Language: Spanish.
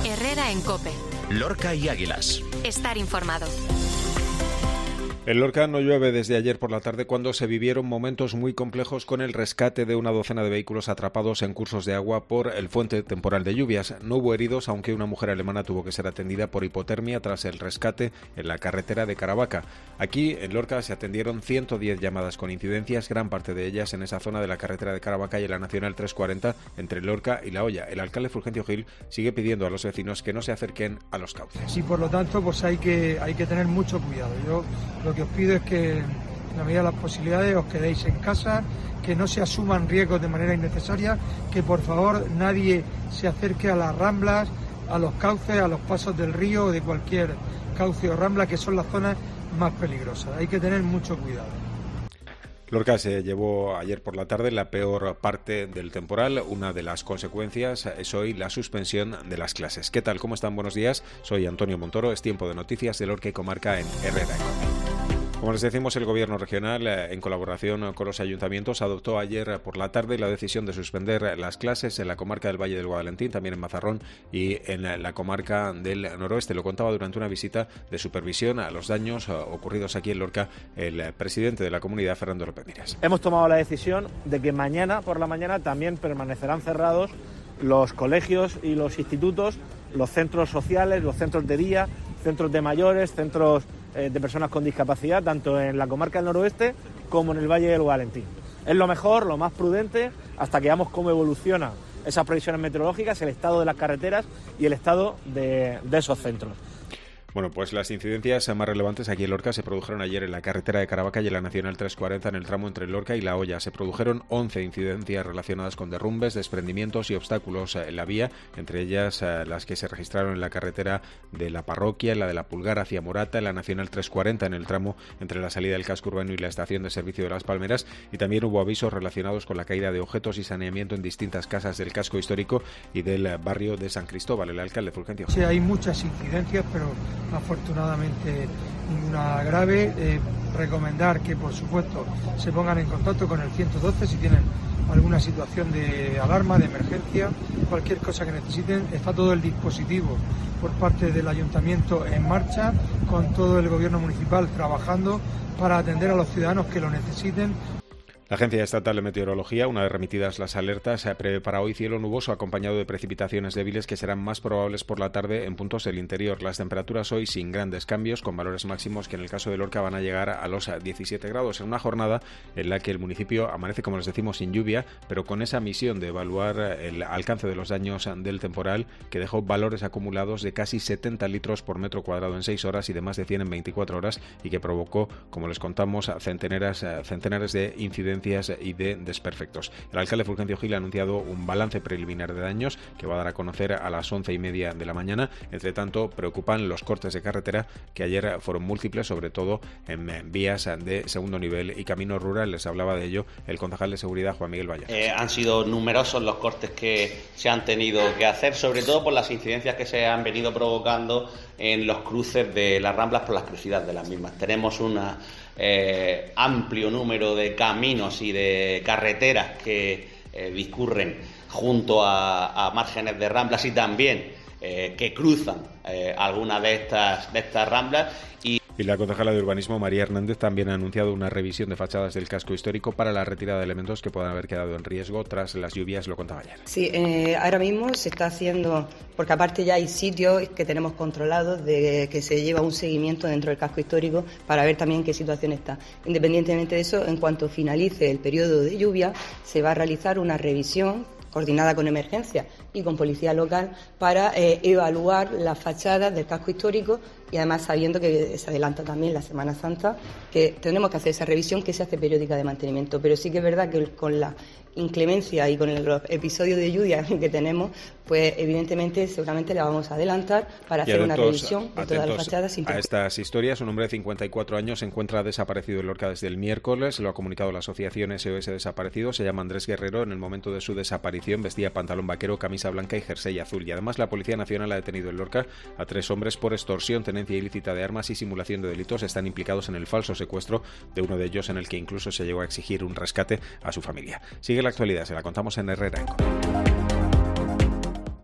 Herrera en COPE. Lorca y Águilas. Estar informado. En Lorca no llueve desde ayer por la tarde, cuando se vivieron momentos muy complejos con el rescate de una docena de vehículos atrapados en cursos de agua por el fuerte temporal de lluvias. No hubo heridos, aunque una mujer alemana tuvo que ser atendida por hipotermia tras el rescate en la carretera de Caravaca. Aquí, en Lorca, se atendieron 110 llamadas con incidencias, gran parte de ellas en esa zona de la carretera de Caravaca y en la Nacional 340 entre Lorca y La Hoya. El alcalde Fulgencio Gil sigue pidiendo a los vecinos que no se acerquen a los cauces. Y por lo tanto, pues hay que tener mucho cuidado. Yo lo que os pido es que, en la medida de las posibilidades, os quedéis en casa, que no se asuman riesgos de manera innecesaria, que por favor nadie se acerque a las ramblas, a los cauces, a los pasos del río o de cualquier cauce o rambla, que son las zonas más peligrosas. Hay que tener mucho cuidado. Lorca se llevó ayer por la tarde la peor parte del temporal. Una de las consecuencias es hoy la suspensión de las clases. ¿Qué tal? ¿Cómo están? Buenos días. Soy Antonio Montoro. Es tiempo de noticias de Lorca y comarca en Herrera. Como les decimos, el Gobierno regional, en colaboración con los ayuntamientos, adoptó ayer por la tarde la decisión de suspender las clases en la comarca del Valle del Guadalentín, también en Mazarrón y en la comarca del noroeste. Lo contaba durante una visita de supervisión a los daños ocurridos aquí en Lorca el presidente de la comunidad, Fernando López Miras. Hemos tomado la decisión de que mañana por la mañana también permanecerán cerrados los colegios y los institutos, los centros sociales, los centros de día, centros de mayores, centros de personas con discapacidad, tanto en la comarca del noroeste como en el Valle del Guadalentín. Es lo mejor, lo más prudente, hasta que veamos cómo evolucionan esas previsiones meteorológicas, el estado de las carreteras y el estado de esos centros. Bueno, pues las incidencias más relevantes aquí en Lorca se produjeron ayer en la carretera de Caravaca y en la Nacional 340 en el tramo entre Lorca y La Hoya. Se produjeron 11 incidencias relacionadas con derrumbes, desprendimientos y obstáculos en la vía, entre ellas las que se registraron en la carretera de la Parroquia, en la de la Pulgar hacia Morata, en la Nacional 340 en el tramo entre la salida del casco urbano y la estación de servicio de Las Palmeras, y también hubo avisos relacionados con la caída de objetos y saneamiento en distintas casas del casco histórico y del barrio de San Cristóbal. El alcalde Fulgencio. Sí, hay muchas incidencias, pero afortunadamente ninguna grave. Recomendar que, por supuesto, se pongan en contacto con el 112 si tienen alguna situación de alarma, de emergencia, cualquier cosa que necesiten. Está todo el dispositivo por parte del ayuntamiento en marcha, con todo el gobierno municipal trabajando para atender a los ciudadanos que lo necesiten. La Agencia Estatal de Meteorología, una vez remitidas las alertas, prevé para hoy cielo nuboso acompañado de precipitaciones débiles que serán más probables por la tarde en puntos del interior. Las temperaturas hoy sin grandes cambios, con valores máximos que en el caso de Lorca van a llegar a los 17 grados, en una jornada en la que el municipio amanece, como les decimos, sin lluvia, pero con esa misión de evaluar el alcance de los daños del temporal, que dejó valores acumulados de casi 70 litros por metro cuadrado en 6 horas y de más de 100 en 24 horas, y que provocó, como les contamos, centenares de incidencias y de desperfectos. El alcalde Fulgencio Gil ha anunciado un balance preliminar de daños que va a dar a conocer a las 11:30 de la mañana. Entre tanto, preocupan los cortes de carretera, que ayer fueron múltiples, sobre todo en vías de segundo nivel y caminos rurales. Hablaba de ello el concejal de Seguridad, Juan Miguel Vallas. Han sido numerosos los cortes que se han tenido que hacer, sobre todo por las incidencias que se han venido provocando en los cruces de las ramblas por las crucidades de las mismas. Tenemos una amplio número de caminos y de carreteras que discurren junto a márgenes de ramblas y también que cruzan algunas de estas ramblas. Y la concejala de Urbanismo, María Hernández, también ha anunciado una revisión de fachadas del casco histórico para la retirada de elementos que puedan haber quedado en riesgo tras las lluvias, lo contaba ayer. Sí, ahora mismo se está haciendo, porque aparte ya hay sitios que tenemos controlados de que se lleva un seguimiento dentro del casco histórico para ver también qué situación está. Independientemente de eso, en cuanto finalice el periodo de lluvia, se va a realizar una revisión coordinada con emergencia y con policía local para evaluar las fachadas del casco histórico, y además sabiendo que se adelanta también la Semana Santa, que tenemos que hacer esa revisión que se hace periódica de mantenimiento. Pero sí que es verdad que con la inclemencia y con los episodios de lluvia que tenemos, pues evidentemente seguramente la vamos a adelantar para hacer una revisión de todas las fachadas. A estas historias, un hombre de 54 años se encuentra desaparecido en Lorca desde el miércoles. Lo ha comunicado la asociación SOS Desaparecidos. Se llama Andrés Guerrero. En el momento de su desaparición vestía pantalón vaquero, camisa blanca y jersey azul. Y además la Policía Nacional ha detenido en Lorca a 3 hombres por extorsión, tenencia ilícita de armas y simulación de delitos. Están implicados en el falso secuestro de uno de ellos, en el que incluso se llegó a exigir un rescate a su familia. Sigue la actualidad, se la contamos en Herrera en COPE.